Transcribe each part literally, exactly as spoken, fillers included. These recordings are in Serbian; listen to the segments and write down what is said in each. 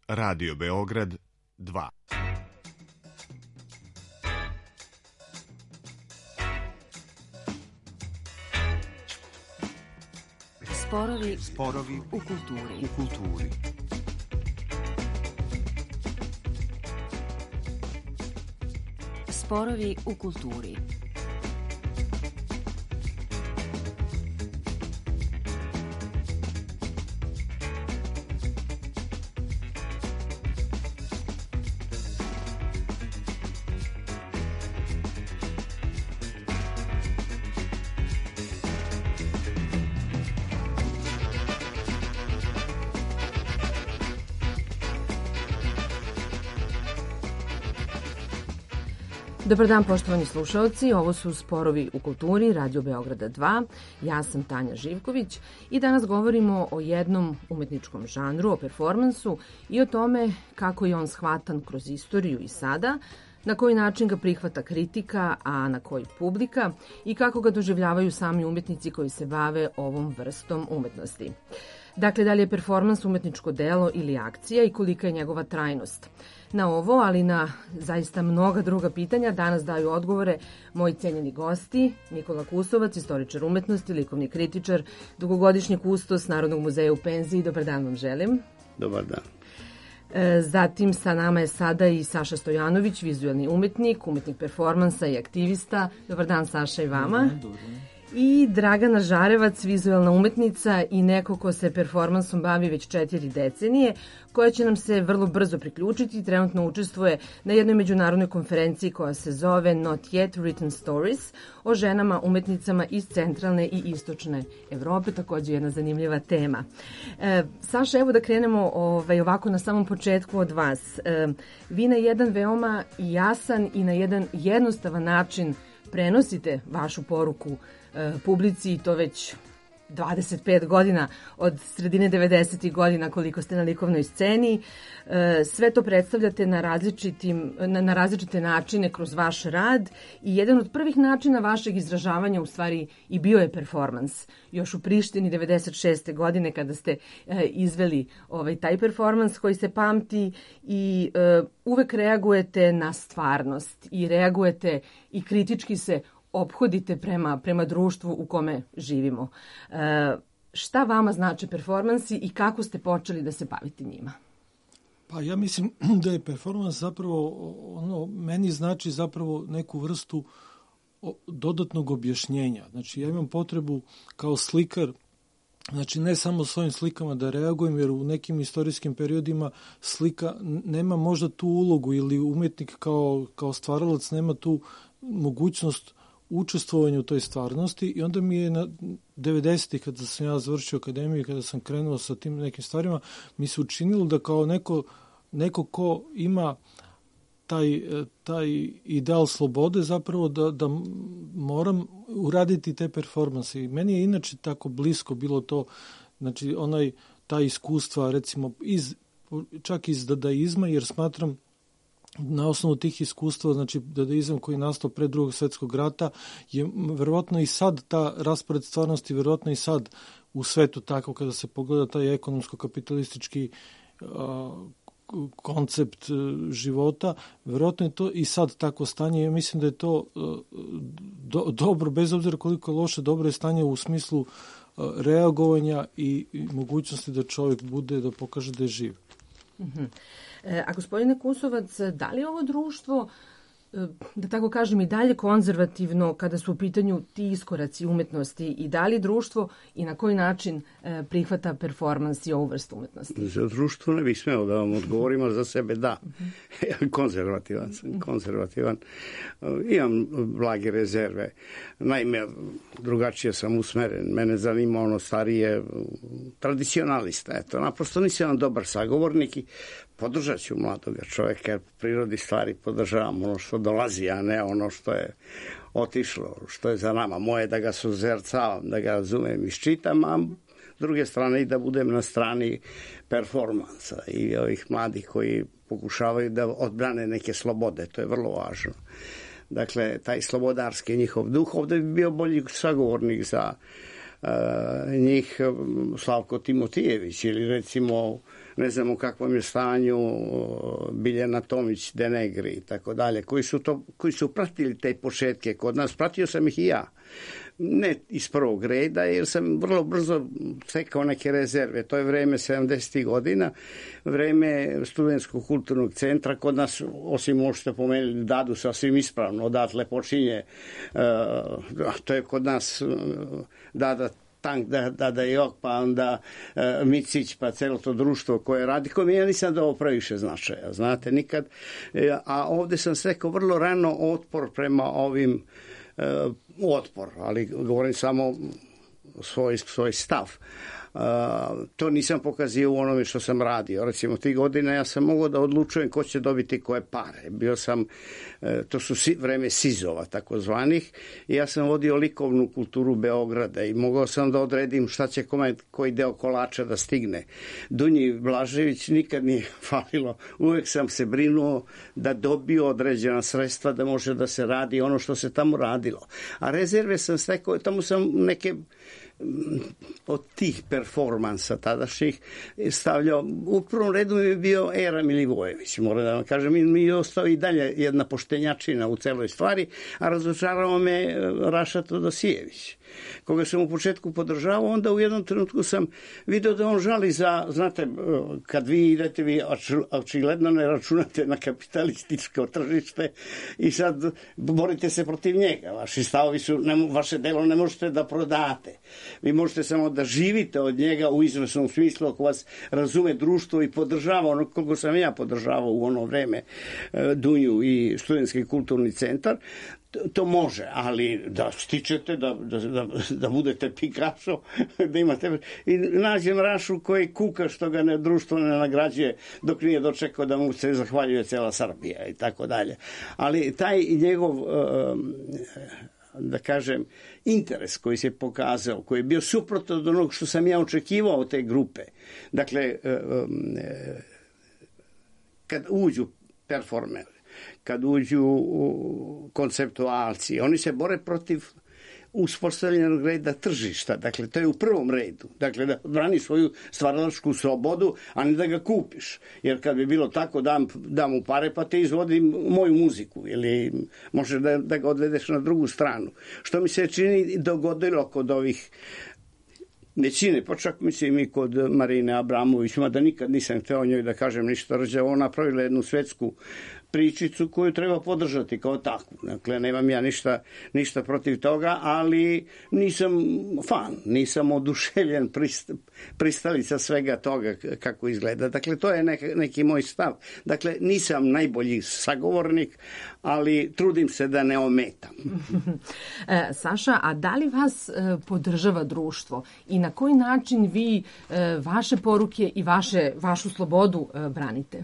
Radio Beograd dva. Sporovi, sporovi u kulturi. U kulturi. Sporovi u kulturi. Dobar dan, poštovani slušalci, ovo su Sporovi u kulturi, Radio Beograda dva. Ja sam Tanja Živković i danas govorimo o jednom umetničkom žanru, o performansu i o tome kako je on shvatan kroz istoriju i sada, na koji način ga prihvata kritika, a na koji publika i kako ga doživljavaju sami umetnici koji se bave ovom vrstom umetnosti. Dakle, da li je performans umetničko delo ili akcija i kolika je njegova trajnost? Na ovo, ali na zaista mnoga druga pitanja danas daju odgovore moji cenjeni gosti, Nikola Kusovac, istoričar umetnosti, likovni kritičar, dugogodišnji kustos Narodnog muzeja u penziji. Dobar dan vam želim. Dobar dan. Zatim sa nama je sada i Saša Stojanović, vizuelni umetnik, umetnik performansa i aktivista. Dobar dan, Saša, i vama. Dobar dan, dobar dan. I Dragana Žarevac, vizuelna umetnica i neko ko se performansom bavi već četiri decenije, koja će nam se vrlo brzo priključiti i trenutno učestvuje na jednoj međunarodnoj konferenciji koja se zove Not Yet Written Stories o ženama umetnicama iz centralne i istočne Evrope, takođe jedna zanimljiva tema. E, Saša, evo da krenemo ovaj, ovako na samom početku od vas. E, vi na jedan veoma jasan i na jedan jednostavan način prenosite vašu poruku e, publici i to već dvadeset pet godina od sredine devedesetih godina koliko ste na likovnoj sceni. E, sve to predstavljate na, različitim, na, na različite načine kroz vaš rad i jedan od prvih načina vašeg izražavanja u stvari i bio je performans. Još u Prištini devedeset šeste godine kada ste e, izveli ovaj, taj performans koji se pamti i e, uvek reagujete na stvarnost i reagujete i kritički se ophodite prema, prema društvu u kome živimo. E, šta vama znače performansi i kako ste počeli da se bavite njima? Pa ja mislim da je performans zapravo, ono, meni znači zapravo neku vrstu dodatnog objašnjenja. Znači ja imam potrebu kao slikar, znači ne samo svojim slikama da reagujem, jer u nekim istorijskim periodima slika nema možda tu ulogu ili umetnik kao, kao stvaralac nema tu mogućnost učestvovanju u toj stvarnosti i onda mi je na devedesetih kada sam ja završio akademiju i kada sam krenuo sa tim nekim stvarima, mi se učinilo da kao neko, neko ko ima taj, taj ideal slobode zapravo da, da moram uraditi te performanse. I meni je inače tako blisko bilo to, znači onaj, ta iskustva recimo iz, čak iz dadaizma, jer smatram na osnovu tih iskustva, znači dadaizam koji je nastao pre drugog svetskog rata, je verovatno i sad ta raspored stvarnosti, verovatno i sad u svetu tako kada se pogleda taj ekonomsko-kapitalistički a, koncept života, verovatno je to i sad tako stanje. Ja mislim da je to do, dobro, bez obzira koliko je loše, dobro je stanje u smislu reagovanja i, i mogućnosti da čovjek bude, da pokaže da je živ. Mhm. A gospodine Kusovac, da li ovo društvo, da tako kažem, i dalje konzervativno kada su u pitanju ti iskoraci umetnosti i da li društvo i na koji način prihvata performans i ovu vrstu umetnosti? Za društvo ne bih smeo da vam odgovorim, ali za sebe da. Ja konzervativan sam, konzervativan. Imam blage rezerve. Naime, drugačije sam usmeren. Mene zanima ono starije, tradicionalista. Eto, naprosto nisam dobar sagovornik i podržat ću mladoga čoveka, jer po prirodi stvari podržavam ono što dolazi, a ne ono što je otišlo, što je za nama. Moje da ga suzercavam, da ga razumem, iščitam, a s druge strane i da budem na strani performansa i ovih mladih koji pokušavaju da odbrane neke slobode. To je vrlo važno. Dakle, taj slobodarski njihov duh, ovde bi bio bolji sagovornik za uh, njih Slavko Timotijević ili recimo ne znam u kakvom je stanju Biljana Tomić, Denegri i tako dalje, koji su, to, koji su pratili te početke kod nas. Pratio sam ih i ja. Ne iz prvog reda, jer sam vrlo brzo stekao neke rezerve. To je vreme sedamdesetih godina, vreme Studentskog kulturnog centra. Kod nas, osim možete pomenuti Dadu sasvim ispravno, odatle počinje. Uh, to je kod nas uh, Dada Tank, da, da, da Jok, pa onda uh, Micić, pa celo to društvo koje radi, koje ja nisam dao previše značaja, znate, nikad. Uh, a ovde sam stekao vrlo rano otpor prema ovim uh, otpor, ali govorim samo svoj, svoj stav. Uh, to nisam pokazio u onome što sam radio. Recimo, tih godina ja sam mogao da odlučujem ko će dobiti koje pare. Bio sam, uh, to su si, vreme sizova takozvanih, i ja sam vodio likovnu kulturu Beograda i mogao sam da odredim šta će kome, koji deo kolača da stigne. Dunji Blažević nikad nije falilo. Uvek sam se brinuo da dobio određena sredstva da može da se radi ono što se tamo radilo. A rezerve sam stekao, tamo sam neke od tih performansa tadašnjih stavljao. U prvom redu mi je bio Era Milivojević, moram da vam kažem, mi je ostao i dalje jedna poštenjačina u celoj stvari, a razočarao me Raša Todosijević, koga sam u početku podržavao. Onda u jednom trenutku sam video da on žali za, znate, kad vi idete, vi očigledno ne računate na kapitalističko tržište i sad borite se protiv njega. Vaši stavovi su, ne, vaše delo ne možete da prodate. Vi možete samo da živite od njega u izvesnom smislu, ako vas razume društvo i podržava ono koliko sam ja podržavao u ono vreme Dunju i Studentski kulturni centar. To može, ali da stičete, da, da, da, da budete Picasso, da imate... I nađem Rašu koji kuka što ga ne, društvo ne nagrađuje dok nije dočekao da mu se zahvaljuje cela Srbija i tako dalje. Ali taj njegov... da kažem, interes koji se pokazao, koji je bio suprotno od onog što sam ja očekivao od te grupe. Dakle, kad uđu performeri, kad uđu konceptualci, oni se bore protiv uspostavljenog reda tržišta. Dakle, to je u prvom redu. Dakle, da brani svoju stvaralačku slobodu, a ne da ga kupiš. Jer kad bi bilo tako, dam, dam mu pare, pa te izvodi moju muziku. Ili možeš da, da ga odvedeš na drugu stranu. Što mi se čini dogodilo kod ovih većine, pa čak mislim i kod Marine Abramović, mada nikad nisam hteo njoj da kažem ništa rđavo. Ona napravila jednu svetsku pričicu koju treba podržati kao takvu. Dakle, nemam ja ništa, ništa protiv toga, ali nisam fan, nisam oduševljen prist, pristalica svega toga kako izgleda. Dakle, to je neki, neki moj stav. Dakle, nisam najbolji sagovornik, ali trudim se da ne ometam. e, Saša, a da li vas e, podržava društvo i na koji način vi e, vaše poruke i vaše, vašu slobodu e, branite?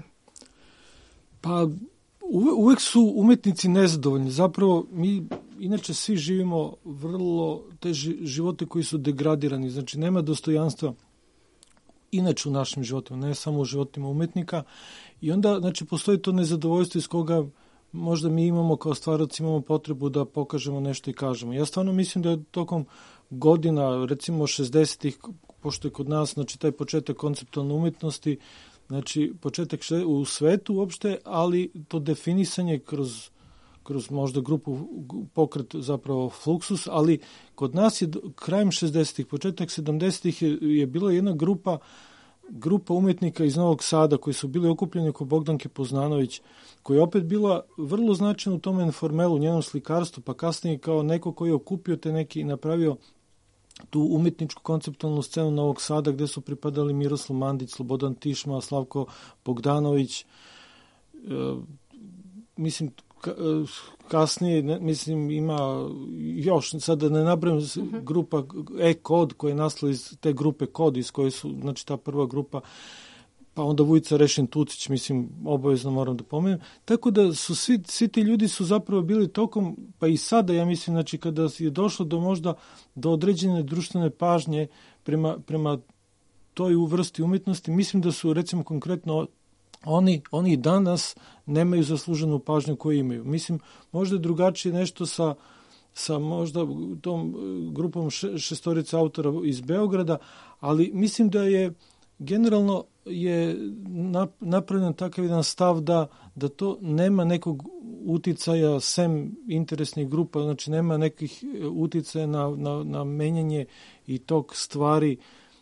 Pa uvek su umetnici nezadovoljni. Zapravo mi inače svi živimo vrlo te živote koji su degradirani. Znači nema dostojanstva inače u našim životima, ne samo u životima umetnika. I onda znači postoji to nezadovoljstvo iz koga možda mi imamo kao stvarac imamo potrebu da pokažemo nešto i kažemo. Ja stvarno mislim da je tokom godina, recimo šezdesetih, pošto je kod nas znači taj početak konceptualne umetnosti, znači početak u svetu uopšte, ali to definisanje kroz, kroz možda grupu pokret zapravo Fluxus, ali kod nas je krajem šezdesetih, početak sedamdesetih je, je bila jedna grupa grupa umetnika iz Novog Sada koji su bili okupljeni oko Bogdanke Poznanović, koja je opet bila vrlo značajna u tom informelu, njenom slikarstvu, pa kasnije kao neko koji je okupio te neki i napravio tu umetničku konceptualnu scenu Novog Sada gde su pripadali Miroslav Mandić, Slobodan Tišma, Slavko Bogdanović. E, mislim, ka, kasnije, ne, mislim, ima još, sad da ne nabrajam, uh-huh. grupa E-Kod koja je nastala iz te grupe Kod, iz koje su, znači ta prva grupa, pa onda Vujica Rešin Tucić, mislim, obavezno moram da pomenem. Tako da su svi, svi ti ljudi su zapravo bili tokom, pa i sada, ja mislim, znači kada je došlo do možda do određene društvene pažnje prema, prema toj vrsti umetnosti, mislim da su, recimo, konkretno oni, oni danas nemaju zasluženu pažnju koju imaju. Mislim, možda je drugačije nešto sa, sa možda tom grupom šestorica autora iz Beograda, ali mislim da je generalno je napravljen takav jedan stav da, da to nema nekog uticaja sem interesnih grupa, znači nema nekih uticaja na, na, na menjanje i tog stvari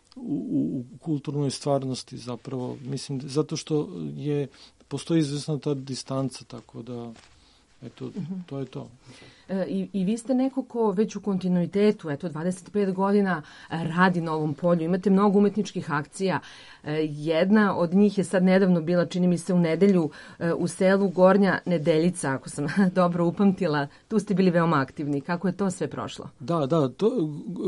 u, u kulturnoj stvarnosti zapravo. Mislim, zato što je, postoji izvesna ta distanca, tako da eto, to je to. E, i, I vi ste neko ko već u kontinuitetu, eto, dvadeset pet godina radi na ovom polju. Imate mnogo umetničkih akcija. E, jedna od njih je sad nedavno bila, čini mi se, u nedelju e, u selu Gornja Nedeljica, ako sam dobro upamtila. Tu ste bili veoma aktivni. Kako je to sve prošlo? Da, da. To,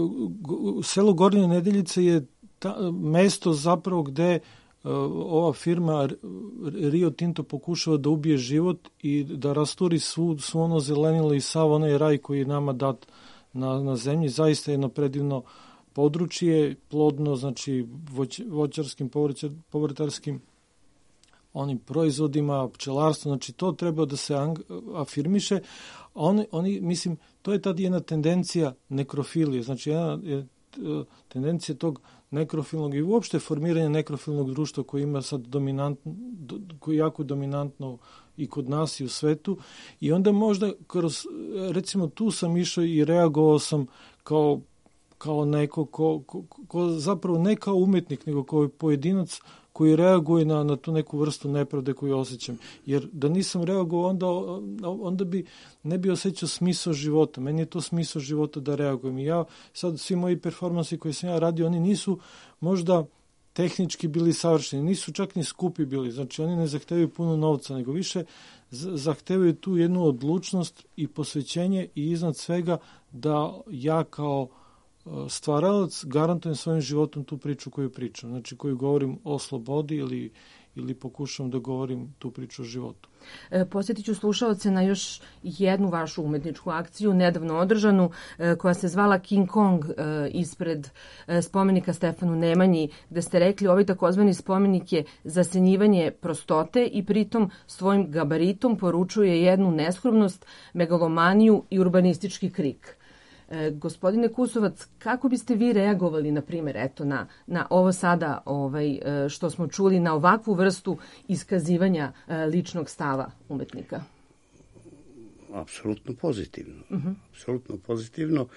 selo Gornja Nedeljica je ta, mesto zapravo gde ova firma Rio Tinto pokušava da ubije život i da rasturi svu, svu ono zelenilo i sav onaj raj koji je nama dat na, na zemlji. Zaista jedno predivno područje, plodno, znači voć, voćarskim, povrtarskim onim proizvodima, pčelarstvo, znači to treba da se afirmiše. Oni, oni, mislim, to je tad jedna tendencija nekrofilije, znači jedna je tendencija tog nekrofilnog i uopšte formiranja nekrofilnog društva koji ima sad dominantno, koji je jako dominantno i kod nas i u svetu. I onda možda kroz, recimo tu sam išao i reagovao sam kao, kao neko ko, ko, ko zapravo ne kao umetnik, nego kao pojedinac koji reaguje na, na tu neku vrstu nepravde koju osjećam. Jer da nisam reagovao, onda, onda bi ne bi osjećao smisao života. Meni je to smisao života da reagujem. I ja, sad svi moji performansi koje sam ja radio, oni nisu možda tehnički bili savršeni, nisu čak ni skupi bili. Znači, oni ne zahtevaju puno novca, nego više zahtevaju tu jednu odlučnost i posvećenje i iznad svega da ja kao stvaralac garantujem svojim životom tu priču koju pričam, znači koju govorim o slobodi ili, ili pokušam da govorim tu priču o životu. E, posjetit ću slušaoce na još jednu vašu umetničku akciju, nedavno održanu, e, koja se zvala King Kong e, ispred e, spomenika Stefanu Nemanji, gde ste rekli ovaj takozvani spomenik je zasenjivanje prostote i pritom svojim gabaritom poručuje jednu neskromnost, megalomaniju i urbanistički krik. E, gospodine Kusovac, kako biste vi reagovali, na primjer, eto, na, na ovo sada ovaj, što smo čuli, na ovakvu vrstu iskazivanja e, ličnog stava umetnika? Apsolutno pozitivno. Uh-huh. Apsolutno pozitivno.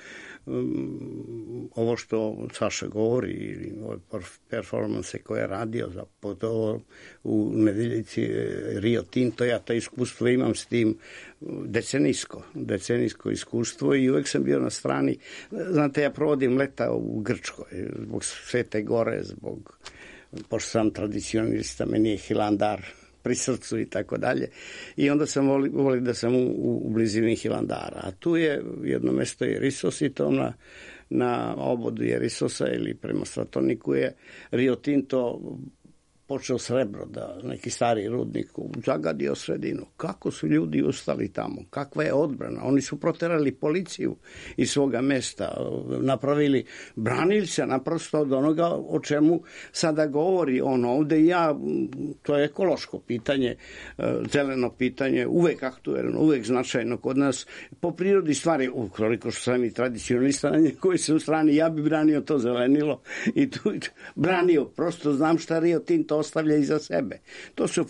Um, ovo što Saša govori, ili ove performanse koje je radio, zapravo u Nedeljici Rio Tinto, ja to iskustvo imam s tim decenijsko, decenijsko iskustvo i uvek sam bio na strani. Znate, ja provodim leta u Grčkoj, zbog Svete Gore, zbog, pošto sam tradicionalista, meni je Hilandar pri srcu i tako dalje. I onda sam volio voli da sam u, u blizini Hilandara. A tu je jedno mesto je Risos i to na, na obodu je Risosa ili prema Stratoniku je Rio Tinto počeo srebro, da neki stari rudnik zagadio sredinu. Kako su ljudi ustali tamo? Kakva je odbrana? Oni su proterali policiju iz svoga mesta, napravili, branili se naprosto od onoga o čemu sada govori on ovde. Ja, to je ekološko pitanje, zeleno pitanje, uvek aktuelno, uvek značajno kod nas. Po prirodi stvari, ukoliko što sam i tradicionalista na njegoj se u strani, ja bi branio to zelenilo i tu branio. Prosto znam šta Rio Tinto ostavlja iza sebe. To su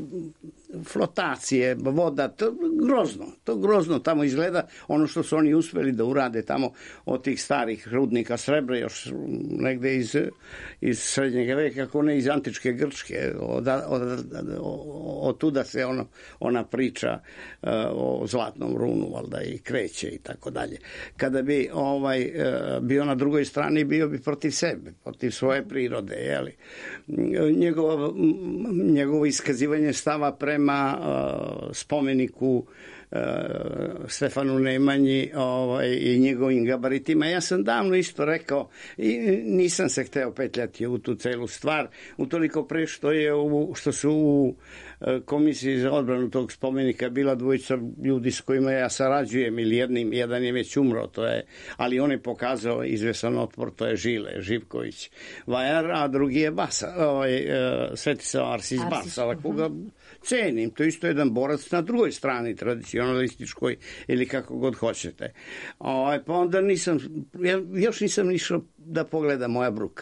flotacije, voda, to grozno, to grozno tamo izgleda, ono što su oni uspeli da urade tamo od tih starih rudnika srebra, još negde iz, iz srednjeg veka, kako ne iz antičke Grčke, od, od, od, od tuda se ono, ona priča uh, o zlatnom runu, valjda i kreće i tako dalje. Kada bi ovaj, uh, bio na drugoj strani, bio bi protiv sebe, protiv svoje prirode, jeli. Njegovo, njegovo iskazivanje stava prema uh, spomeniku uh, Stefanu Nemanji ovaj, i njegovim gabaritima. Ja sam davno isto rekao i nisam se hteo petljati u tu celu stvar, utoliko pre što, je u, što su u komisiji za odbranu tog spomenika bila dvojica ljudi s kojima ja sarađujem ili jednim, jedan je već umro, to je, ali on je pokazao izvesan otpor, to je Žile Živković Vajar, a drugi je Basa, ovaj, Svetislav Arsić Basala, koga cenim, to je isto jedan borac na drugoj strani, tradicionalističkoj ili kako god hoćete. Ovaj, pa onda nisam, ja još nisam išao da pogleda moja bruka.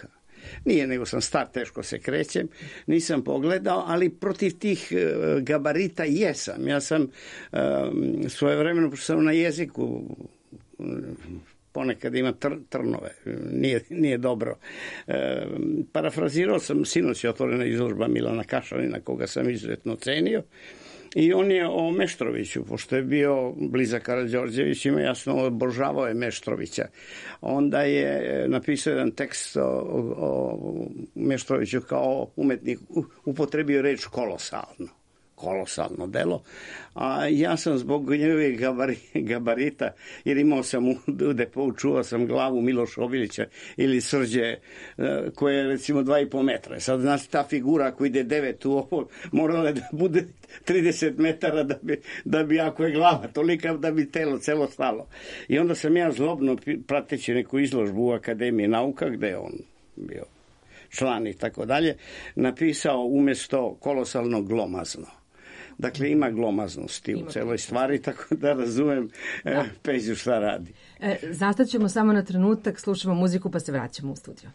Nije, nego sam star, teško se krećem, nisam pogledao, ali protiv tih uh, gabarita jesam. Ja sam uh, svojevremeno, pošto sam na jeziku, ponekad ima tr, trnove, nije, nije dobro. E, parafrazirao sam, sinoć je otvorena izložba Milana Kašalina, koga sam izuzetno cenio, i on je o Meštroviću, pošto je bio blizak Karađorđevićima, jasno obožavao je Meštrovića. Onda je napisao jedan tekst o, o Meštroviću kao umetnik, upotrebio reč kolosalno. Kolosalno delo, a ja sam zbog njegovih gabari, gabarita, jer imao sam u depou, čuvao sam glavu Miloša Obilića ili Srđe, koje je recimo dva i po metra. Sad, znači, ta figura koja ide devet u ovo, morala da bude trideset metara da bi, da bi ako je glava tolika, da bi telo celo stalo. I onda sam ja zlobno, prateći neku izložbu u Akademiji nauka, gde je on bio član i tako dalje, napisao umjesto kolosalno glomazno. Dakle, ima glomaznosti ima u celoj stvari, tako da razumem da. E, Peđu šta radi. E, Zastaćemo samo na trenutak, slušamo muziku pa se vraćamo u studio.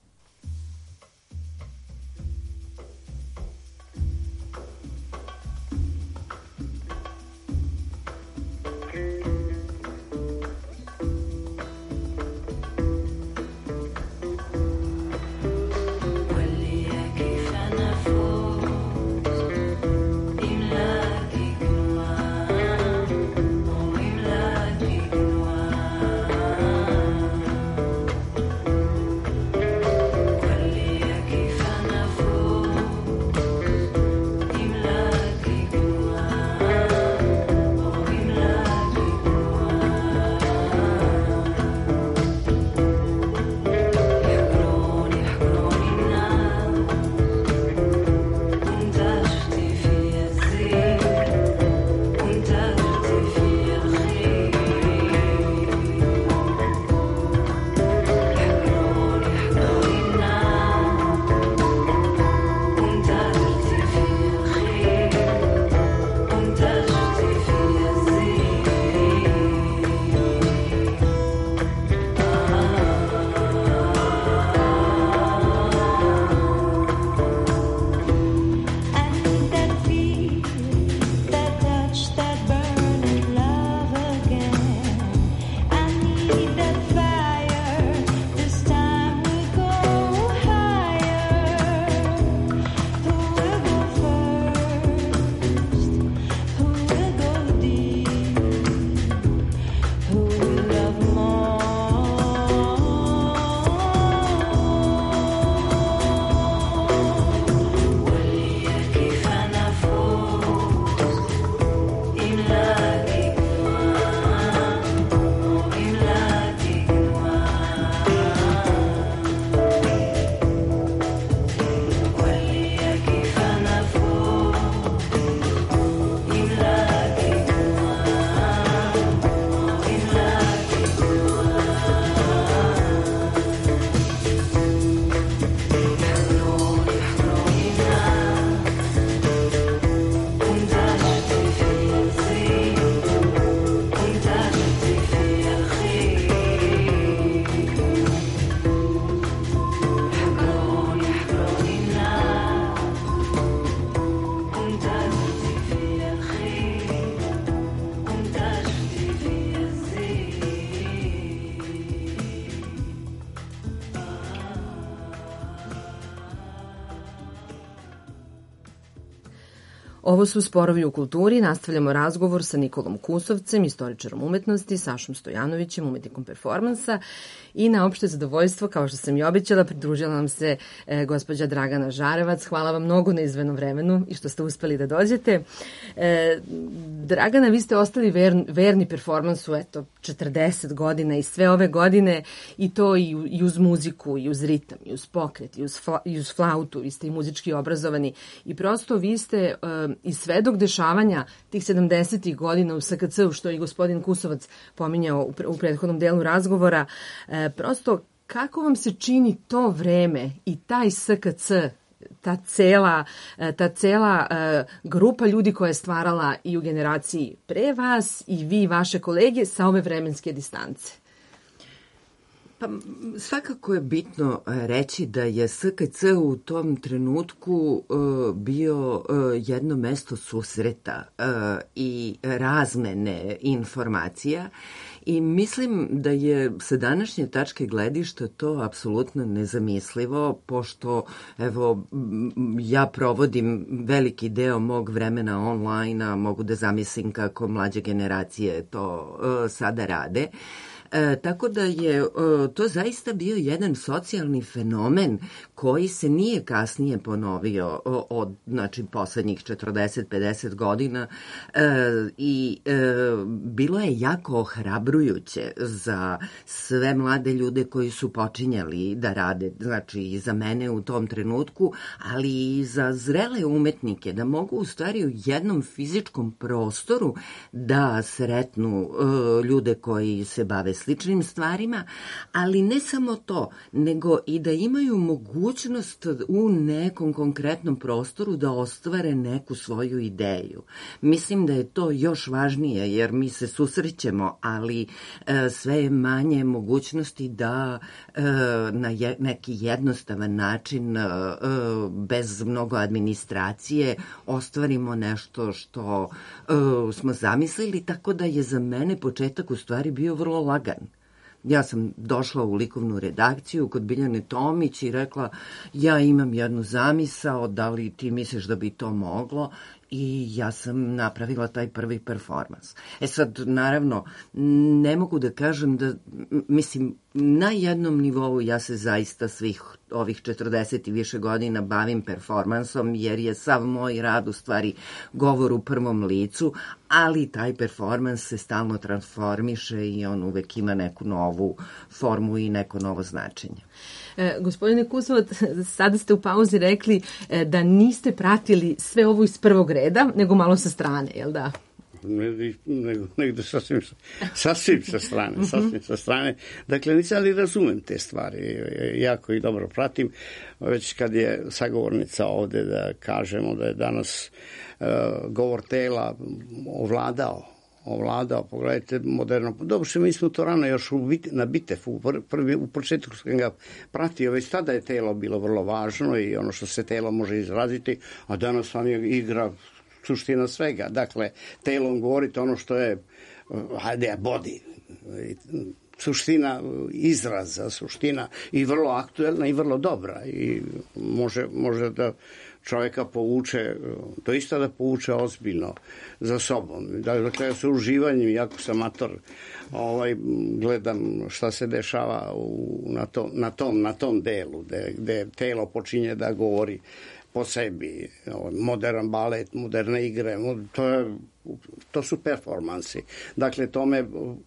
Ovo su Sporovi u kulturi, nastavljamo razgovor sa Nikolom Kusovcem, istoričarom umetnosti, Sašom Stojanovićem, umetnikom performansa i na opšte zadovoljstvo, kao što sam i obećala, pridružila nam se e, gospođa Dragana Žarevac. Hvala vam mnogo na izvenom vremenu i što ste uspeli da dođete. E, Dragana, vi ste ostali ver, verni performansu, eto, četrdeset godina i sve ove godine i to i, i uz muziku, i uz ritam, i uz pokret, i uz, fla, i uz flautu, vi ste i muzički obrazovani i prosto vi ste e, i svedok dešavanja tih sedamdesetih godina u S K C-u, što je i gospodin Kusovac pominjao u, u prethodnom delu razgovora. E, prosto, kako vam se čini to vreme i taj S K C, ta cela, ta cela uh, grupa ljudi koja je stvarala i u generaciji pre vas i vi i vaše kolege sa ove vremenske distance? Pa svakako je bitno reći da je S K C u tom trenutku uh, bio uh, jedno mesto susreta uh, i razmene informacija i mislim da je sa današnje tačke gledišta to apsolutno nezamislivo, pošto evo ja provodim veliki deo mog vremena online, a mogu da zamislim kako mlađe generacije to uh, sada rade. E, tako da je e, to zaista bio jedan socijalni fenomen koji se nije kasnije ponovio od, znači, poslednjih četrdeset pedeset godina e, i e, bilo je jako ohrabrujuće za sve mlade ljude koji su počinjali da rade, znači i za mene u tom trenutku, ali i za zrele umetnike, da mogu u stvari u jednom fizičkom prostoru da sretnu e, ljude koji se bave sličnim stvarima, ali ne samo to, nego i da imaju mogućnost u nekom konkretnom prostoru da ostvare neku svoju ideju. Mislim da je to još važnije, jer mi se susrećemo, ali e, sve je manje mogućnosti da e, na je, neki jednostavan način, e, bez mnogo administracije, ostvarimo nešto što e, smo zamislili, tako da je za mene početak u stvari bio vrlo lagan. Ja sam došla u likovnu redakciju kod Biljane Tomić i rekla, ja imam jednu zamisao, da li ti misliš da bi to moglo? I ja sam napravila taj prvi performans. E sad, naravno, ne mogu da kažem da, mislim, na jednom nivou ja se zaista svih ovih četrdeset i više godina bavim performansom, jer je sav moj rad u stvari govor u prvom licu, ali taj performans se stalno transformiše i on uvek ima neku novu formu i neko novo značenje. E, gospodine Kusovac, sada ste u pauzi rekli e, da niste pratili sve ovo iz prvog reda, nego malo sa strane, jel da? Ne, nego, nego sasvim, sasvim sa strane, sasvim sa strane. Dakle, nisam ali razumem te stvari, jako ih dobro pratim. Već kad je sagovornica ovde da kažemo da je danas uh, govor tela ovladao, ovladao, pogledajte, moderno. Dobro, mi smo to rano još u, na Bitefu, prvi, u početku sam ga pratio, već tada je telo bilo vrlo važno i ono što se telo može izraziti, a danas vam je igra suština svega. Dakle, telom govorite ono što je, hajde, body, suština izraza, suština i vrlo aktuelna i vrlo dobra i može, može da čovjeka povuče, doista da povuče ozbiljno za sobom. Dakle, ja sa uživanjem, jako sam amator, ovaj, gledam šta se dešava u, na, to, na, tom, na tom delu, gde, gde telo počinje da govori po sebi, modern balet, moderne igre, to, je, to su performansi. Dakle, to me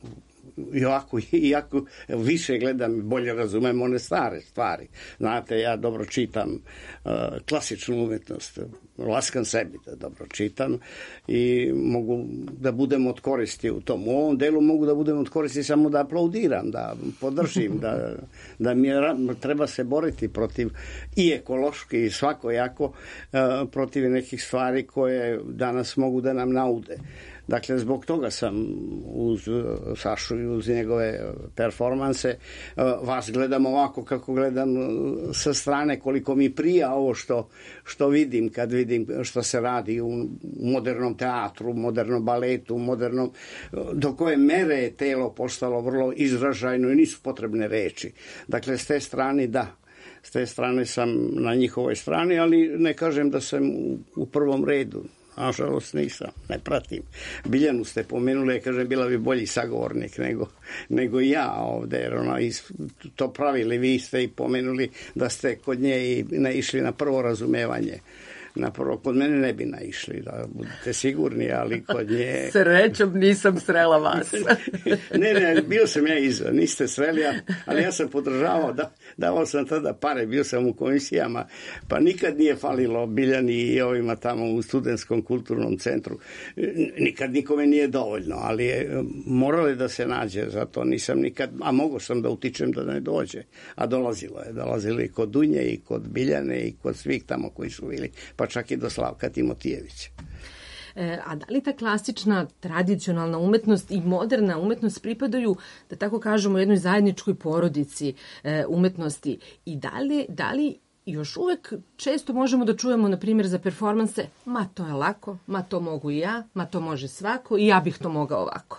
jako, jako više gledam i bolje razumem one stare stvari. Znate, ja dobro čitam uh, klasičnu umetnost, laskam sebi da dobro čitam i mogu da budem od koristi u tom. U ovom delu mogu da budem od koristi samo da aplaudiram, da podržim, da, da mi je, treba se boriti protiv i ekološki i svakojako uh, protiv nekih stvari koje danas mogu da nam naude. Dakle, zbog toga sam uz Sašu i uz njegove performanse vas gledam ovako kako gledam sa strane, koliko mi prija ovo što, što vidim kad vidim što se radi u modernom teatru, u modernom baletu, u modernom, do koje mere je telo postalo vrlo izražajno i nisu potrebne reči. Dakle, s te strane da. S te strane sam na njihovoj strani, ali ne kažem da sam u, u prvom redu. Nažalost nisam, ne pratim. Biljanu ste pomenuli, ja kažem, bila bi bolji sagovornik nego, nego ja ovde, jer ona to pravili, vi ste i pomenuli da ste kod nje i naišli na prvo razumevanje. Na prvo, kod mene ne bi naišli, da budete sigurni, ali kod nje... Srećom nisam srela vas. ne, ne, bio sam ja izvan, niste sreli, ali ja sam podržavao, da, davao sam tada pare, bio sam u komisijama, pa nikad nije falilo Biljani i ovima tamo u Studentskom kulturnom centru. Nikad nikome nije dovoljno, ali je moralo da se nađe, zato nisam nikad, a mogo sam da utičem da ne dođe, a dolazilo je, dolazilo i kod Dunje i kod Biljane i kod svih tamo koji su bili, pa čak i do Slavka Timotijevića. E, a da li ta klasična, tradicionalna umetnost i moderna umetnost pripadaju, da tako kažemo, jednoj zajedničkoj porodici e, umetnosti? I da li, da li još uvek često možemo da čujemo, na primjer, za performanse, ma to je lako, ma to mogu i ja, ma to može svako i ja bih to mogao ovako?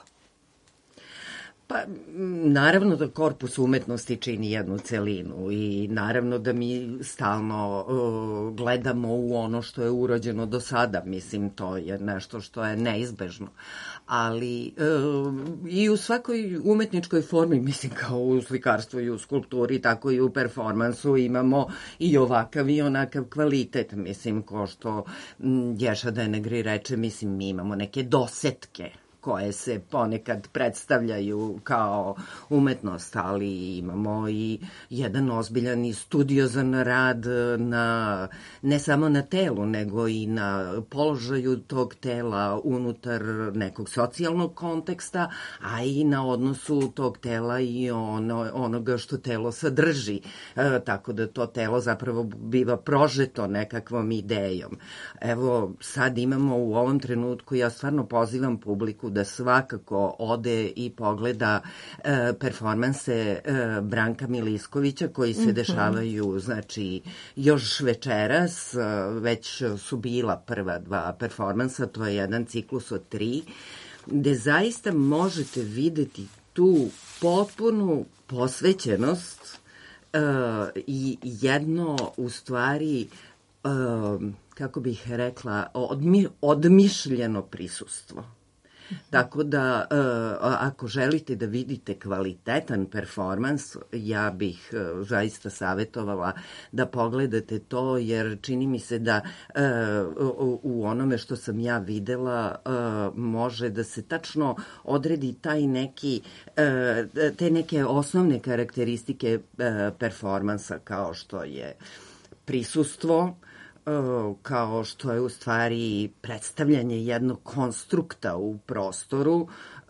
Pa, naravno da korpus umetnosti čini jednu celinu i naravno da mi stalno uh, gledamo u ono što je urađeno do sada. Mislim, to je nešto što je neizbežno. Ali uh, i u svakoj umetničkoj formi, mislim kao u slikarstvu i u skulpturi, tako i u performansu imamo i ovakav i onakav kvalitet. Mislim, ko što m, Ješa Denegri reče, mislim, mi imamo neke dosetke koje se ponekad predstavljaju kao umetnost, ali imamo i jedan ozbiljan i studiozan rad na, ne samo na telu, nego i na položaju tog tela unutar nekog socijalnog konteksta, a i na odnosu tog tela i ono, onoga što telo sadrži. E, tako da to telo zapravo biva prožeto nekakvom idejom. Evo, sad imamo u ovom trenutku, ja stvarno pozivam publiku da svakako ode i pogleda e, performanse e, Branka Miliskovića koji se mm-hmm. dešavaju, znači, još večeras, e, već su bila prva dva performansa, to je jedan ciklus od tri, gde zaista možete videti tu potpunu posvećenost e, i jedno, u stvari, e, kako bih rekla, odmi, odmišljeno prisustvo. Tako da, e, ako želite da vidite kvalitetan performans, ja bih e, zaista savjetovala da pogledate to, jer čini mi se da e, u, u onome što sam ja videla e, može da se tačno odredi taj neki, e, te neke osnovne karakteristike e, performansa, kao što je prisustvo, kao što je u stvari predstavljanje jednog konstrukta u prostoru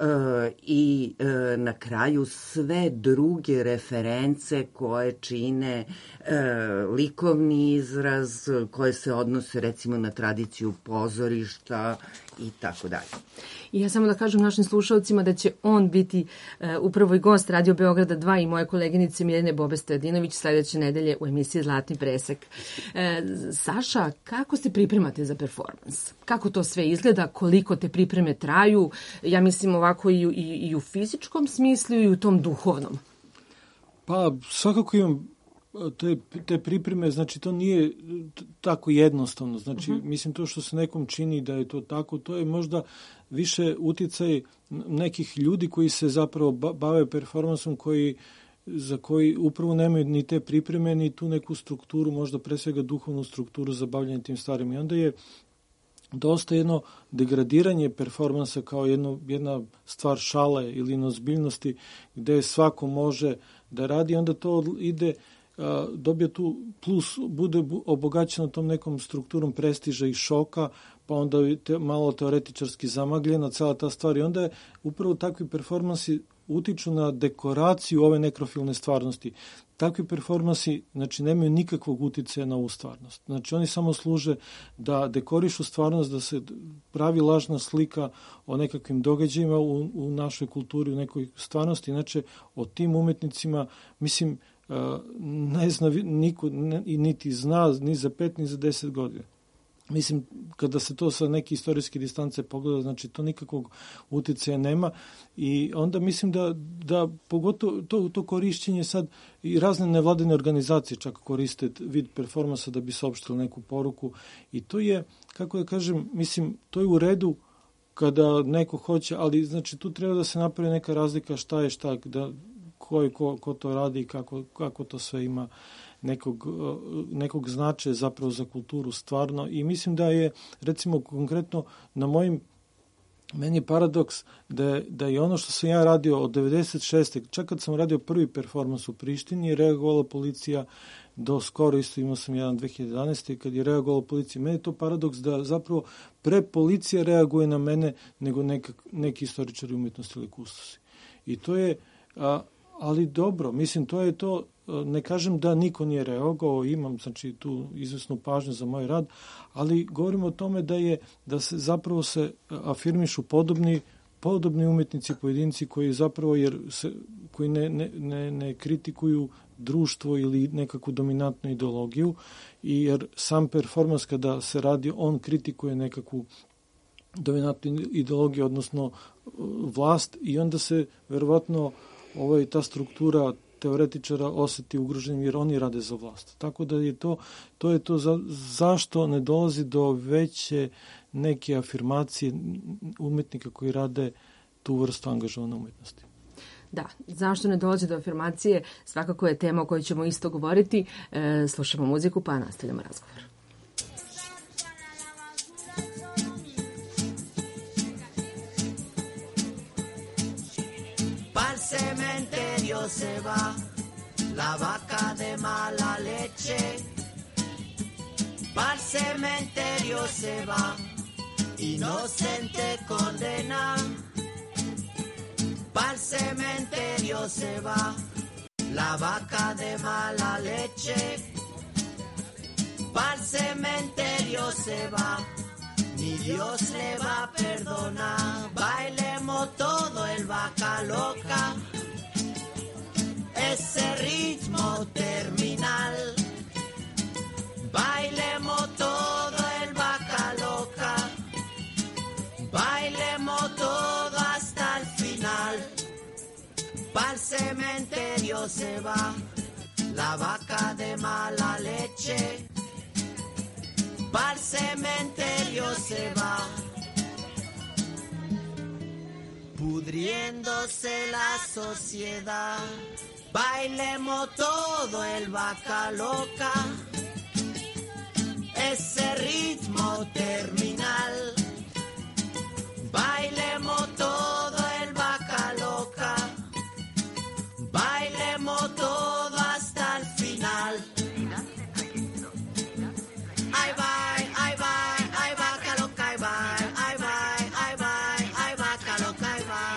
i na kraju sve druge reference koje čine likovni izraz, koje se odnose recimo na tradiciju pozorišta i tako dalje. I ja samo da kažem našim slušalcima da će on biti uh, upravo i gost Radio Beograda dva i moje koleginice Miljane Bobe Stojadinović sledeće nedelje u emisiji Zlatni presek. Uh, Saša, kako se pripremate za performans? Kako to sve izgleda? Koliko te pripreme traju? Ja mislim ovako i, i, i u fizičkom smislu i u tom duhovnom. Pa svakako imam te, te pripreme, znači to nije tako jednostavno. Znači, uh-huh. mislim, to što se nekom čini da je to tako, to je možda više uticaj nekih ljudi koji se zapravo bave performansom, koji, za koji upravo nemaju ni te pripreme, ni tu neku strukturu, možda pre svega duhovnu strukturu za bavljanje tim stvarima. I onda je dosta jedno degradiranje performansa kao jedno, jedna stvar šale ili neozbiljnosti gde svako može da radi, onda to ide, dobija tu plus, bude obogaćeno tom nekom strukturom prestiža i šoka, pa onda te, malo teoretičarski zamagljena cela ta stvar i onda je upravo takvi performansi utiču na dekoraciju ove nekrofilne stvarnosti. Takvi performansi, znači, nemaju nikakvog uticaja na ovu stvarnost. Znači, oni samo služe da dekorišu stvarnost, da se pravi lažna slika o nekakvim događajima u, u našoj kulturi, u nekoj stvarnosti. Inače, o tim umetnicima, mislim, ne zna niko, ne, niti zna ni za pet, ni za deset godina. Mislim, kada se to sa neke istorijske distance pogleda, znači to nikakvog uticaja nema i onda mislim da, da pogotovo to, to korišćenje sad i razne nevladine organizacije čak koriste vid performansa da bi saopštili neku poruku i to je, kako da kažem, mislim, to je u redu kada neko hoće, ali znači tu treba da se napravi neka razlika šta je šta, da ko, je, ko, ko to radi i kako, kako to sve ima nekog, nekog značaja zapravo za kulturu stvarno i mislim da je recimo konkretno na mojim, meni je paradoks da je, da je ono što sam ja radio od devedeset šeste čak kad sam radio prvi performans u Prištini je reagovala policija do skoro isto imao sam jedan dve hiljade jedanaeste kad je reagovala policija. Meni je to paradoks da zapravo pre policija reaguje na mene nego neka, neki istoričari umetnosti ili kustosi. I to je a, ali dobro, mislim, to je to, ne kažem da niko nije reagovao, imam znači tu izvesnu pažnju za moj rad, ali govorimo o tome da je da se zapravo se afirmišu podobni podobni umetnici, pojedinci koji zapravo jer se, koji ne, ne, ne, ne kritikuju društvo ili nekakvu dominantnu ideologiju, i jer sam performans kada se radi, on kritikuje nekakvu dominantnu ideologiju, odnosno vlast, i onda se verovatno ovaj, ta struktura teoretičara oseti ugroženim jer oni rade za vlast. Tako da je to, to je to za, zašto ne dolazi do veće neke afirmacije umetnika koji rade tu vrstu angažovane umetnosti. Da, zašto ne dolazi do afirmacije, svakako je tema o kojoj ćemo isto govoriti. E, slušamo muziku pa nastavljamo razgovor. Pa'l cementerio se va la vaca de mala leche. Pa'l cementerio se va inocente condena. Pa'l cementerio se va la vaca de mala leche. Pa'l cementerio se va, ni Dios le va a perdonar. Bailemos todo el vaca loca, ese ritmo terminal. Bailemos todo el vaca loca, bailemos todo hasta el final. Pa'l cementerio se va la vaca de mala leche. Pa'l cementerio se va, pudriéndose la sociedad. Bailemos todo el vaca loca, ese ritmo terminal. Bailemos todo el vaca loca, bailemos todo hasta el final. Ahí va, ahí va, ahí vaca loca, ahí va, ahí va, ahí va, ahí vaca loca, ahí va.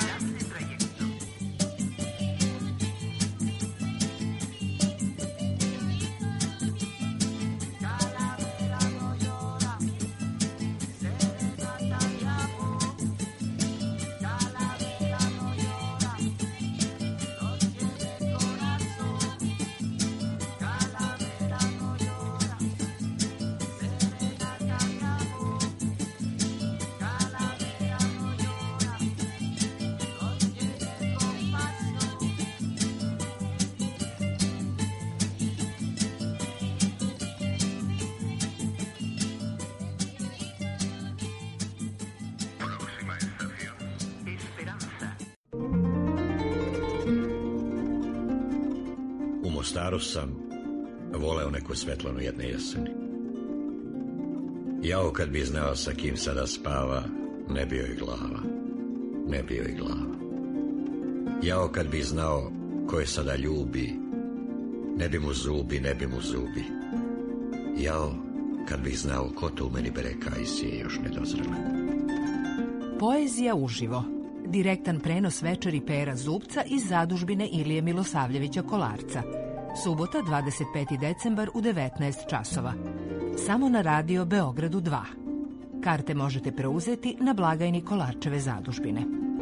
Calavera no llora, serenata mi amor. Calavera no llora, no tiene corazón. Calavera no llora, serenata mi amor. Calavera no llora, no tiene compasión. U Mostaru sam voleo neku svetlanu jedne jeseni. Jao kad bi znao sa kim sada spava, ne bio i glava, ne bio i glava. Jao kad bi znao ko je sada ljubi, ne bi mu zubi, ne bi mu zubi. Jao kad bih znao ko to u meni bere kajsije još nedozrele. Poezija uživo. Direktan prenos večeri Pera Zupca iz zadužbine Ilije Milosavljevića Kolarca. Subota, dvadeset peti decembar u devetnaest časova. Samo na radio Beogradu dva. Karte možete preuzeti na blagajni Kolarčeve zadužbine.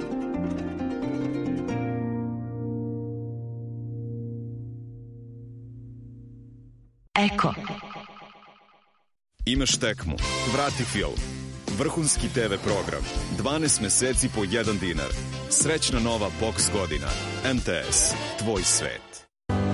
Eko. Imaš tekmu, vrati film. Vrhunski te ve program, dvanaest meseci po jedan dinar. Srećna nova boks godina. M T S, tvoj svet.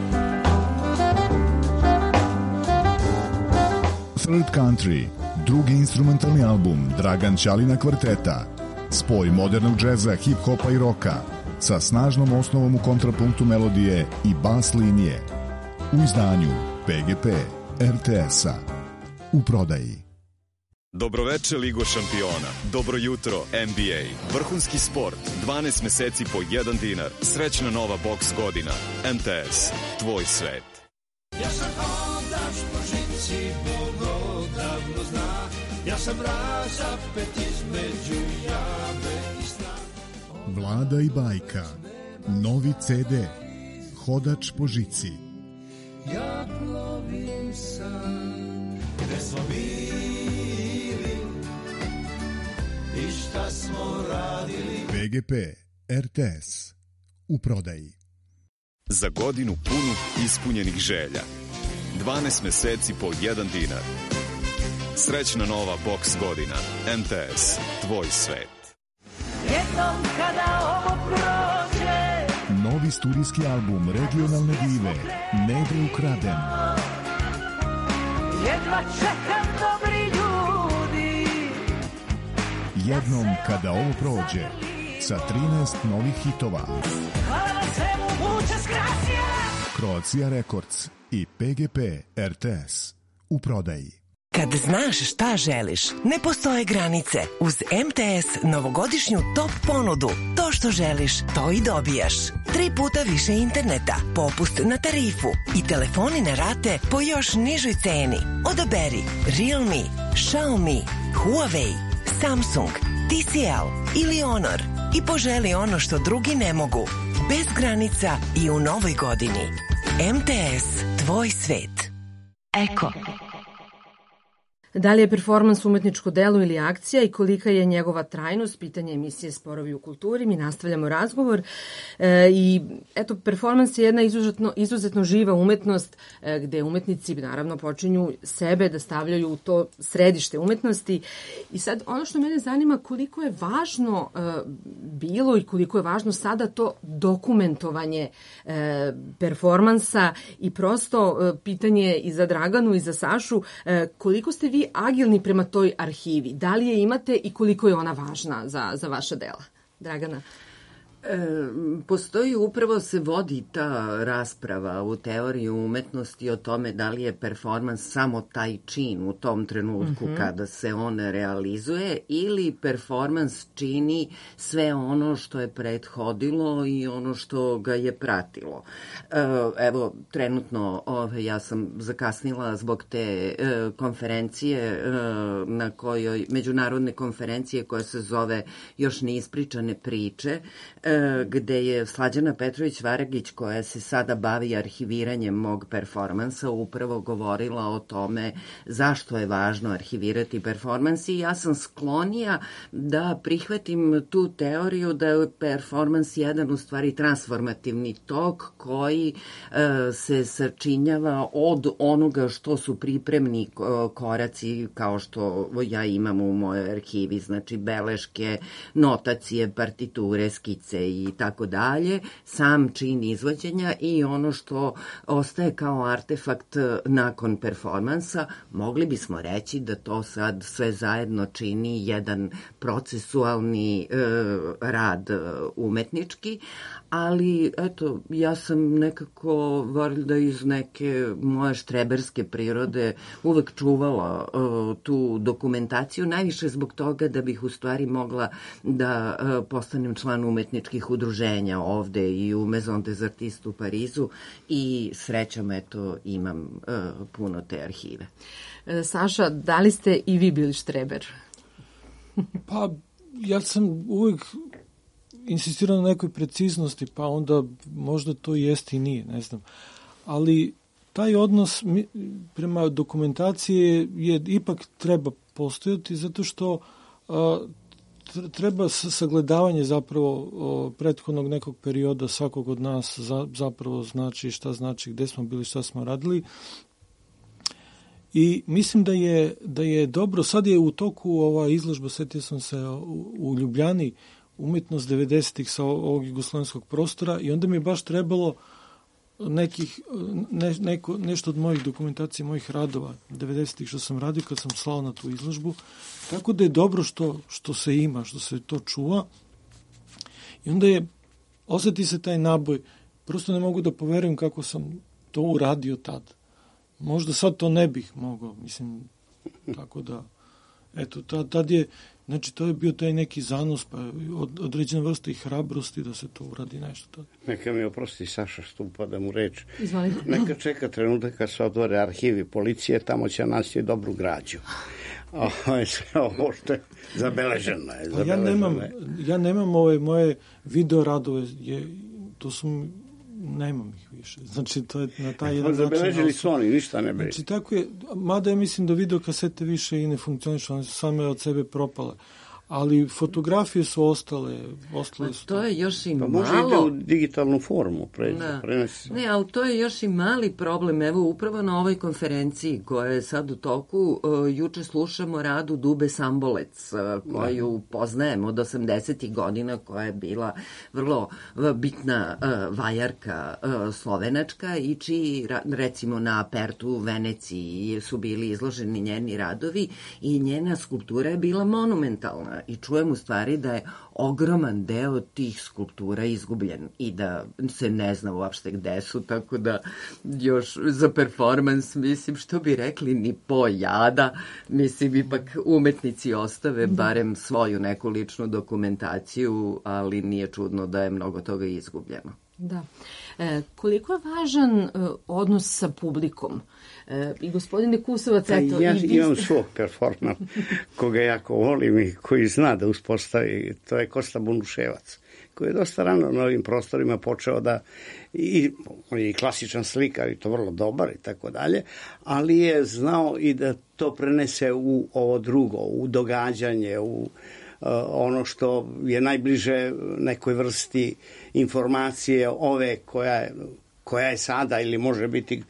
Third Country, drugi instrumentalni album Dragan Ćalina kvarteta. Spoj modernog džeza, hip-hopa i roka sa snažnom osnovom u kontrapunktu melodije i bas linije. U izdanju P G P R T S-a. U prodaji. Dobroveče Ligo šampiona, dobro jutro N B A, vrhunski sport, dvanaest meseci po jedan dinar, srećna nova boks godina, M T S, tvoj svet. Ja sam hodač po žici, Bog odavno zna, ja sam razapet između jame i sna. Vlada i bajka, novi C D, Hodač po žici. ja plovim sam. Gde smo bili i šta smo radili. P G P R T S u prodaji. Za godinu punu ispunjenih želja. dvanaest meseci po jedan dinar. Srećna nova boks godina. M T S, tvoj svet. Jednom kada ovo prođe, Novi studijski album Regionalne dive Ne ide ukraden. jedva čekam dobri ljudi. Jednom kada ovo prođe sa trinaest novih hitova. Hvala na svemu, muchas gracias. Croatia Records i P G P R T S u prodaji. Kad znaš šta želiš, ne postoje granice. Uz M T S novogodišnju top ponudu. To što želiš, to i dobijaš. Tri puta više interneta, popust na tarifu i telefoni na rate po još nižoj ceni. Odaberi Realme, Xiaomi, Huawei, Samsung, T C L ili Honor i poželi ono što drugi ne mogu. Bez granica i u novoj godini. M T S, tvoj svet. Eko. Da li je performans umetničko delo ili akcija i kolika je njegova trajnost? Pitanje emisije Sporovi u kulturi. Mi nastavljamo razgovor e, i eto, performans je jedna izuzetno, izuzetno živa umetnost e, gde umetnici naravno počinju sebe da stavljaju u to središte umetnosti. I sad ono što mene zanima, koliko je važno e, bilo i koliko je važno sada to dokumentovanje e, performansa i prosto e, pitanje i za Draganu i za Sašu, e, koliko ste vi agilni prema toj arhivi? Da li je imate i koliko je ona važna za, za vaša dela? Dragana? E, postoji, upravo se vodi ta rasprava u teoriji umetnosti o tome da li je performans samo taj čin u tom trenutku mm-hmm. kada se on realizuje ili performans čini sve ono što je prethodilo i ono što ga je pratilo. E, evo, trenutno ove, ja sam zakasnila zbog te e, konferencije e, na kojoj, međunarodne konferencije koja se zove Još neispričane priče, e, gde je Slađana Petrović-Varagić, koja se sada bavi arhiviranjem mog performansa, upravo govorila o tome zašto je važno arhivirati performans i ja sam sklonija da prihvatim tu teoriju da je performans jedan u stvari transformativni tok koji e, se sačinjava od onoga što su pripremni koraci kao što ja imam u mojoj arhivi, znači beleške, notacije, partiture, skice i tako dalje, sam čin izvođenja i ono što ostaje kao artefakt nakon performansa, mogli bismo reći da to sad sve zajedno čini jedan procesualni e, rad umetnički, ali eto, ja sam nekako valjda iz neke moje štreberske prirode uvek čuvala uh, tu dokumentaciju, najviše zbog toga da bih u stvari mogla da uh, postanem član umetničkih udruženja ovde i u Maison des Artistes u Parizu i srećom, eto, imam uh, puno te arhive. Saša, da li ste i vi bili štreber? Pa, ja sam uvek insistirao na nekoj preciznosti, pa onda možda to jeste i nije, ne znam. Ali taj odnos prema dokumentaciji je ipak treba postojati, zato što a, treba sagledavanje zapravo o, prethodnog nekog perioda svakog od nas za, zapravo znači šta znači, gde smo bili, šta smo radili. I mislim da je, da je dobro, sad je u toku ova izložba, setio sam se u, u Ljubljani, umetnost devedesetih sa ovog jugoslovenskog prostora i onda mi je baš trebalo nekih, ne, neko, nešto od mojih dokumentacija, mojih radova devedesetih što sam radio kad sam slao na tu izložbu. Tako da je dobro što, što se ima, što se to čuva. I onda je, osjeti se taj naboj, prosto ne mogu da poverujem kako sam to uradio tad. Možda sad to ne bih mogao, mislim, tako da, eto, tad, tad je, znači, to je bio taj neki zanos, pa od, određena vrsta i hrabrosti da se to uradi nešto. Tad. Neka mi oprosti Saša stupa da mu reč. Izvolite. Neka čeka trenutak kad se otvore arhivi policije, tamo će naći dobru građu. Ovo je sve ovo što je zabeleženo. Je, zabeleženo ja nemam, ja nemam ove moje video radove, je, to su nemam ih više. Znači, to je na taj jedan način... Zabeležili su oni, ništa ne bi. Znači, tako je, mada ja mislim da videokasete više i ne funkcionišu, one su same od sebe propale. Ali fotografije su ostale, ostale su. To je još i pa malo. Može ide u digitalnu formu, pre, prenesi. Ne, ali to je još i mali problem. Evo, upravo na ovoj konferenciji koja je sad u toku, uh, juče slušamo Radu Dube Sambolec, uh, koju da. poznajem od osamdesetih godina, koja je bila vrlo uh, bitna uh, vajarka uh, slovenačka i čiji, recimo, na Apertu u Veneciji su bili izloženi njeni radovi i njena skulptura je bila monumentalna. I čujem u stvari da je ogroman deo tih skulptura izgubljen i da se ne zna uopšte gde su, tako da još za performans, mislim, što bi rekli, ni po jada, mislim, ipak umetnici ostave barem svoju neku ličnu dokumentaciju, ali nije čudno da je mnogo toga izgubljeno. Da. E, koliko je važan e, odnos sa publikom? E, I gospodine Kusovac, eto... Ja i vi imam ste... svog performana koga jako volim i koji zna da uspostavi, to je Kosta Bunuševac, koji je dosta rano na ovim prostorima počeo da, i, on je i klasičan slikar i to vrlo dobar i tako dalje, ali je znao i da to prenese u ovo drugo, u događanje, u ono što je najbliže nekoj vrsti informacije ove koja je, koja je sada ili može biti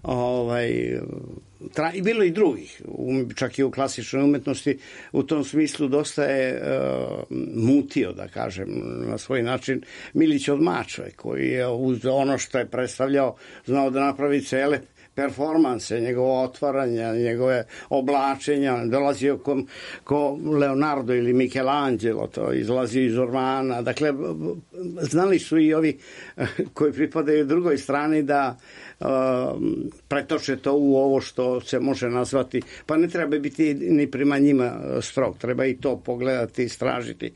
ovaj, tra, i bilo i drugih, čak i u klasičnoj umetnosti, u tom smislu dosta je uh, mutio, da kažem, na svoj način Milić od Mačve, koji je uz ono što je predstavljao znao da napravi cele performanse, njegove otvaranja, njegove oblačenja, dolazio ko, ko Leonardo ili Michelangelo, to izlazi iz ormana. Dakle, znali su i ovi koji pripadaju drugoj strani da uh, pretoče to u ovo što se može nazvati, pa ne treba biti ni prema njima strog, treba i to pogledati, istražiti.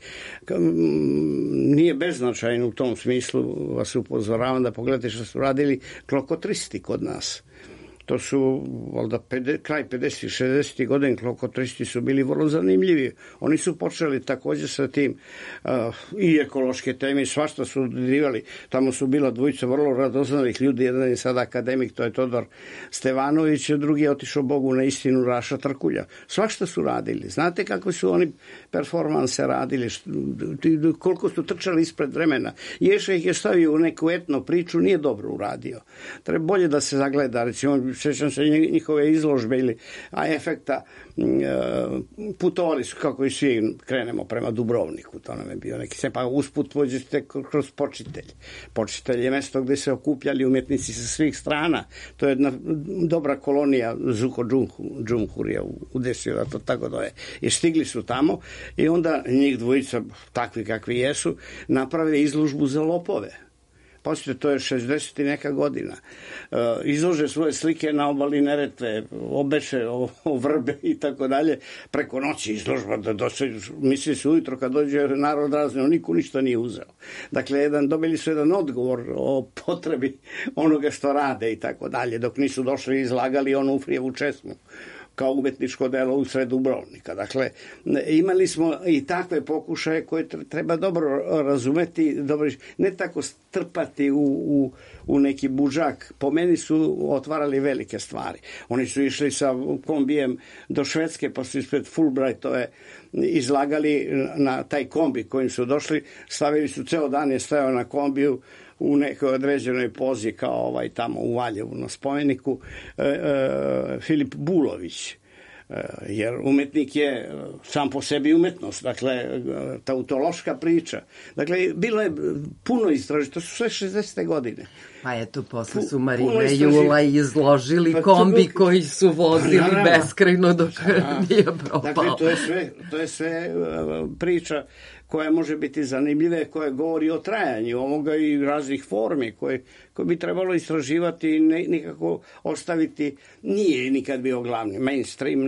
Nije beznačajno u tom smislu, vas upozoravam da pogledate što su radili klokotristi kod nas. To su, valjda, kraj pedesetih šezdesetih godina klokotristi su bili vrlo zanimljivi. Oni su počeli takođe sa tim uh, i ekološke teme i svašta su dirivali. Tamo su bila dvojica vrlo radoznalih ljudi, jedan je sad akademik, to je Todor Stevanović, drugi je otišao Bogu na istinu, Raša Trkulja. Svašta su radili. Znate kako su oni performanse radili, koliko su trčali ispred vremena. Ješa ih je stavio u neku etno priču, nije dobro uradio. Treba bolje da se zagleda, recimo, sećam se njihove izložbe ili a efekta, putovali su kako i svi krenemo prema Dubrovniku, to nam je bio neki se, pa usput pođete kroz Počitelj. Počitelj je mesto gde se okupljali umetnici sa svih strana. To je jedna dobra kolonija Zuko Džumhurija udesio da to tako da je. I stigli su tamo i onda njih dvojica, takvi kakvi jesu, naprave izložbu za lopove. Poslije, to je šezdeset i neka godina. E, izlože svoje slike na obali Neretve, obeše o, o vrbe i tako dalje. Preko noći izložba, da došli, misli se ujutro kad dođe narod razne, niko ništa nije uzeo. Dakle, jedan, dobili su jedan odgovor o potrebi onoga što rade i tako dalje, dok nisu došli i izlagali onu Ufrijevu česmu kao umetničko delo u sred Dubrovnika. Dakle, imali smo i takve pokušaje koje treba dobro razumeti, dobro, ne tako strpati u, u, u neki budžak. Po meni su otvarali velike stvari. Oni su išli sa kombijem do Švedske, pa su ispred Fulbrightove izlagali na taj kombi kojim su došli, stavili su, ceo dan je stajao na kombiju u nekoj određenoj pozi kao ovaj tamo u Valjevu na spomeniku e, e, Filip Bulović, e, jer umetnik je sam po sebi umetnost, dakle tautološka priča. Dakle, bilo je puno istražiti, to su sve šezdesete godine. Pa eto, posle su Marina i Jula izložili pa kombi koji su vozili naravno beskrajno dok nije propao. Dakle, to je sve, to je sve priča koja može biti zanimljiva, koja govori o trajanju ovoga i raznih formi koje, koje bi trebalo istraživati i ne, nikako ostaviti. Nije nikad bio glavni mainstream,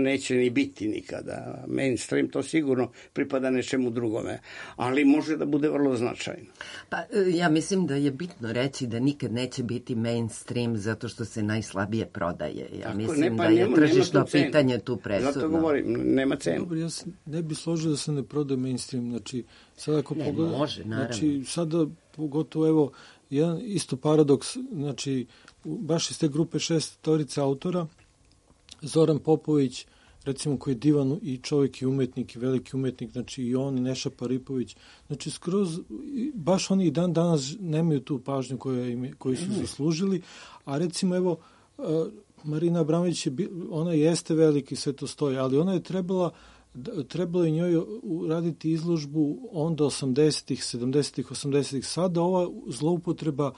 neće ni biti nikada. Mainstream to sigurno pripada nečemu drugome, ali može da bude vrlo značajno. Pa ja mislim da je bitno reći da nikad neće biti mainstream zato što se najslabije prodaje. Ja Tako, mislim ne, pa da je nema, tržišno nema pitanje tu presudno. Zato govorim, nema cenu. Dobro, ja se ne bi složio da se ne prodaje mainstream. Znači, sada ako ne, pogleda, može, naravno. Znači, sada pogotovo, evo, jedan isto paradoks, znači, baš iz te grupe šestorice autora, Zoran Popović, recimo koji je divan i čovjek i umetnik i veliki umetnik, znači i on i Neša Paripović, znači skroz, baš oni i dan danas nemaju tu pažnju koju, im, koju su zaslužili, a recimo evo, Marina Abramović, je, ona jeste veliki, sve to stoji, ali ona je trebala trebalo je njoj uraditi izložbu onda osamdesetih, sedamdesetih, osamdesetih. Sada ova zloupotreba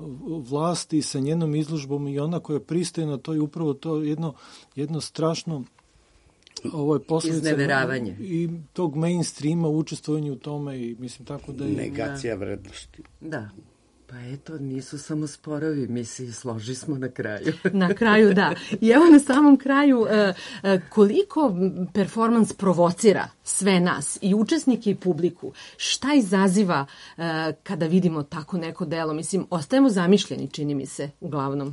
vlasti sa njenom izložbom i ona koja pristaje na to i upravo to jedno, jedno strašno ovo je posljedica izneveravanje i tog mainstreama učestvovanja u tome i mislim tako da je... Negacija vrednosti. Da. Pa eto, nisu samo sporovi, mi se složi smo na kraju. Na kraju, da. I evo na samom kraju, koliko performans provocira sve nas, i učesnike i publiku, šta izaziva kada vidimo tako neko delo? Mislim, ostajemo zamišljeni, čini mi se, uglavnom.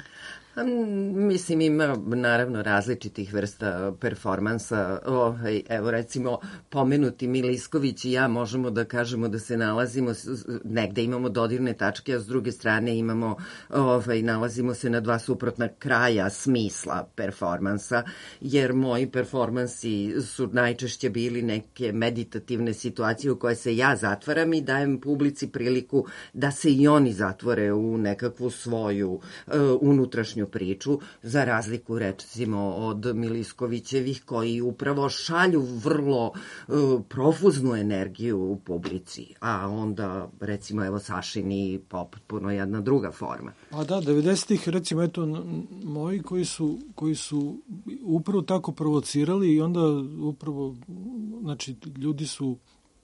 Mislim, ima naravno različitih vrsta performansa. Ovaj, evo recimo, pomenuti Milisković i ja možemo da kažemo da se nalazimo, negde imamo dodirne tačke, a s druge strane imamo, ovaj, nalazimo se na dva suprotna kraja smisla performansa, jer moji performansi su najčešće bili neke meditativne situacije u koje se ja zatvaram i dajem publici priliku da se i oni zatvore u nekakvu svoju uh, unutrašnju priču, za razliku recimo od Miliskovićevih koji upravo šalju vrlo uh, profuznu energiju u publici, a onda recimo evo Sašini potpuno jedna druga forma. Pa da, devedesetih recimo eto moji koji su, koji su upravo tako provocirali i onda upravo znači ljudi su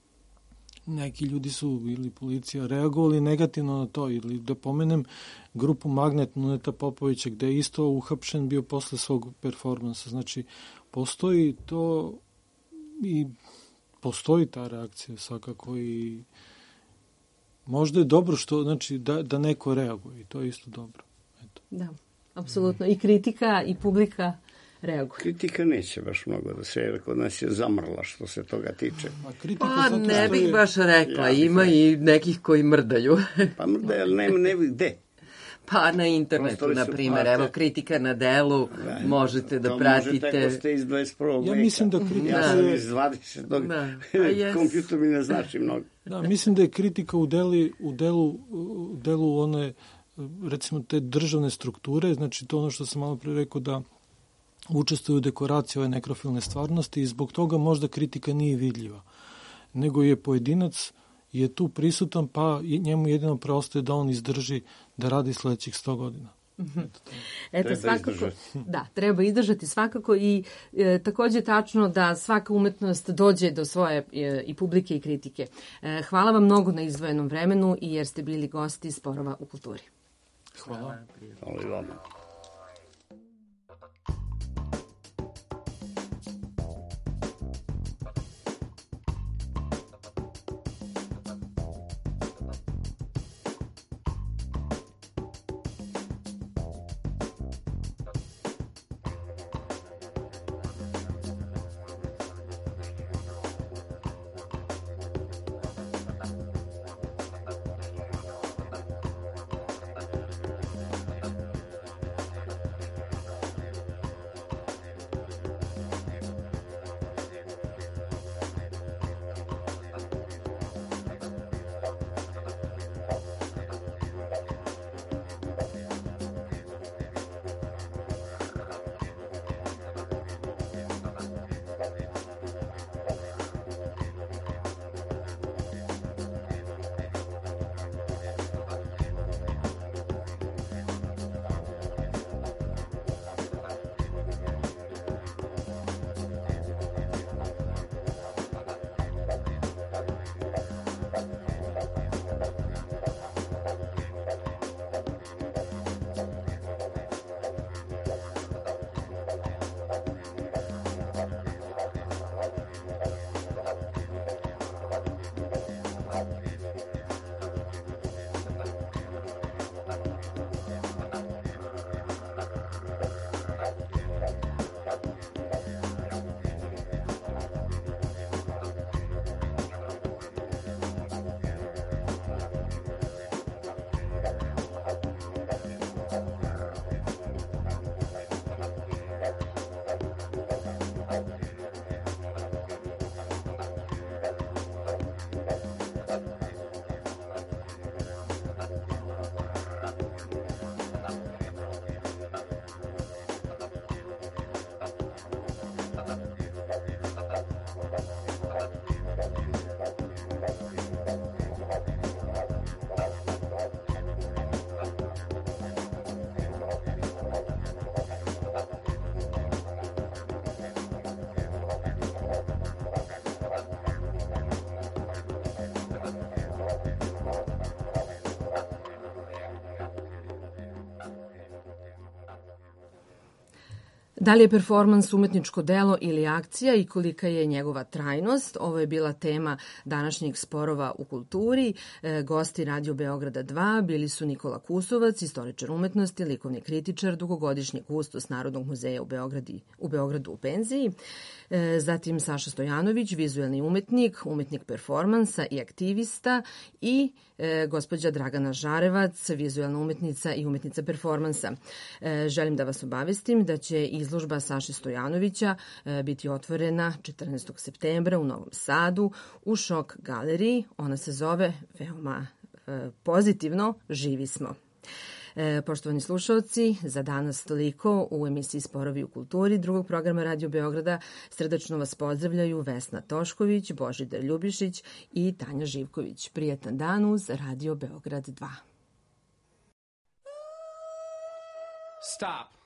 neki ljudi su ili policija reagovali negativno na to, ili da pomenem grupu Magnet Nuneta Popovića gde je isto uhapšen bio posle svog performansa. Znači, postoji to i postoji ta reakcija svakako i možda je dobro što, znači, da, da neko reaguje i to je isto dobro. Eto. Da, apsolutno. I kritika i publika reaguje. Kritika neće baš mnogo da se, jer kod nas je zamrla što se toga tiče. Pa ne bih baš rekla, ima i nekih koji mrdaju. Pa mrdaju, ali nema, ne gde. Pa na internetu, na primjer, evo kritika na delu, možete da pratite. To možete ako ste iz dvadeset prvog veka. Ja mislim da kritika... Ja sam iz dvadesetog kompjuter mi ne znači mnogo. Da, mislim da je kritika u, deli, u, delu, u delu one, recimo, te državne strukture, znači to ono što sam malo pre rekao da učestvuju u dekoraciji ove nekrofilne stvarnosti i zbog toga možda kritika nije vidljiva, nego je pojedinac je tu prisutan, pa njemu jedino preostaje da on izdrži da radi sledećih sto godina. Eto, Eto svakako, da, treba izdržati svakako i e, takođe tačno da svaka umetnost dođe do svoje e, i publike i kritike. E, hvala vam mnogo na izdvojenom vremenu i jer ste bili gosti Sporova u kulturi. Hvala. Hvala i vama. Da li je performans umetničko delo ili akcija i kolika je njegova trajnost? Ovo je bila tema današnjih sporova u kulturi. E, gosti Radio Beograda dva bili su Nikola Kusovac, istoričar umetnosti, likovni kritičar, dugogodišnji kustos Narodnog muzeja u, Beogradi, u Beogradu u penziji. E, zatim Saša Stojanović, vizuelni umetnik, umetnik performansa i aktivista i e, gospođa Dragana Žarevac, vizuelna umetnica i umetnica performansa. E, želim da vas obavestim da će izložba Saše Stojanovića e, biti otvorena četrnaestog septembra u Novom Sadu u Šok galeriji. Ona se zove veoma e, pozitivno Živi smo. E, poštovani slušalci, za danas toliko u emisiji Sporovi u kulturi drugog programa Radio Beograda. Srdačno vas pozdravljaju Vesna Tošković, Božidar Ljubišić i Tanja Živković. Prijetan dan uz Radio Beograd dva. Stop.